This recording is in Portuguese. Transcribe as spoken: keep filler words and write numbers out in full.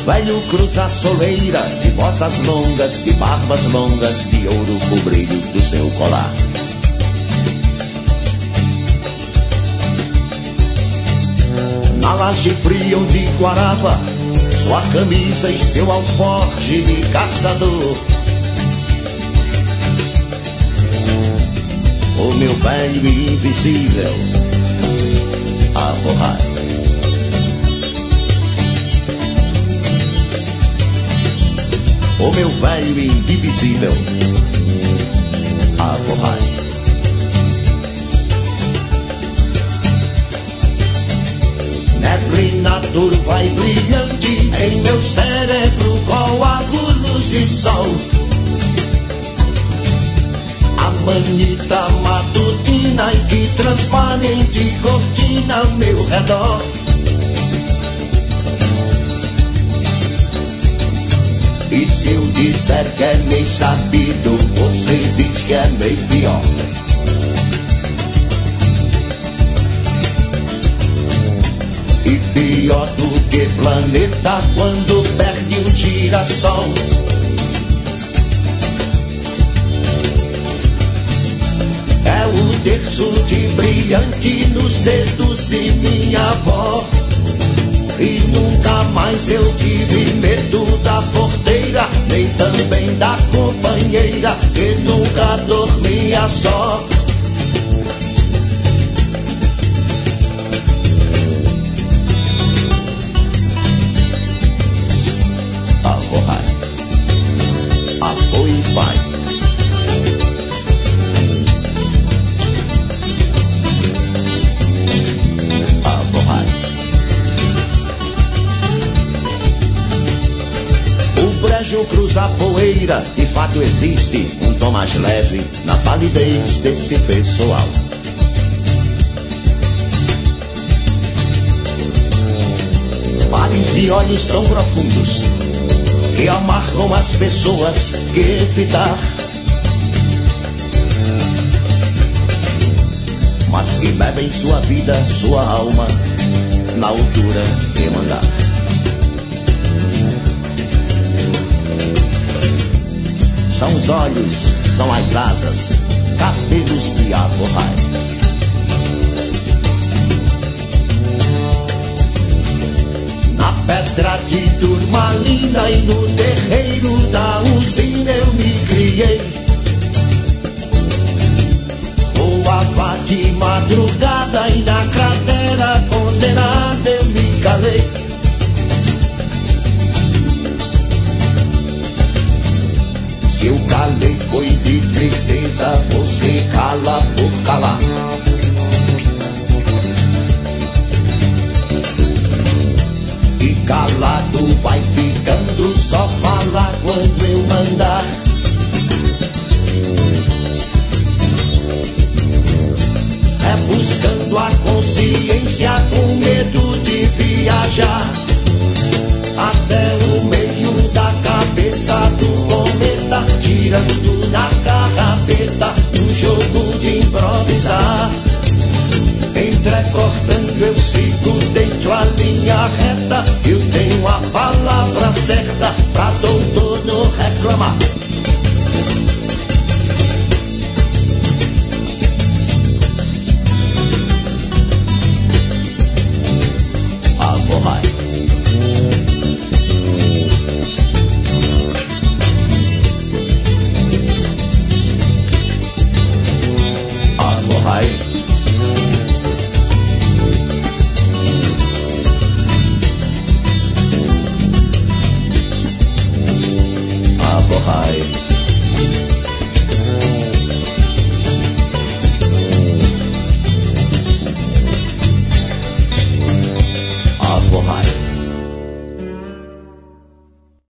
velho cruza a soleira, de botas longas, de barbas longas, de ouro o brilho do seu colar. Na laje fria onde guarava sua camisa e seu alforje de caçador, o meu velho invisível a forrar. O meu velho indivisível a forrar. Neblina turva e brilhante em meu cérebro, coágulos de sol. A manita matutina e que transparente cortina ao meu redor. E se eu disser que é meio sabido, você diz que é meio pior. E pior do que planeta quando perde um girassol. É o terço de brilhante nos dedos de minha avó. E nunca mais eu tive medo da porteira, nem também da companheira, que nunca dormia só. Avó, avô e pai. O cruza a poeira, de fato existe um tom mais leve na palidez desse pessoal. Pares de olhos tão profundos que amarram as pessoas que evitar, mas que bebem sua vida, sua alma na altura de mandar. São os olhos, são as asas, cabelos de avorrai. Na pedra de turmalina e no terreiro da usina eu me criei. Voava de madrugada e na cratera condenada eu me calei. Se eu calei foi de tristeza, você cala por calar. E calado vai ficando, só falar quando eu mandar. É buscando a consciência com medo de viajar até o meio da cabeça do cometa, girando na carrapeta, um jogo de improvisar. Entrecortando eu sigo dentro a linha reta, eu tenho a palavra certa pra doutor não reclamar.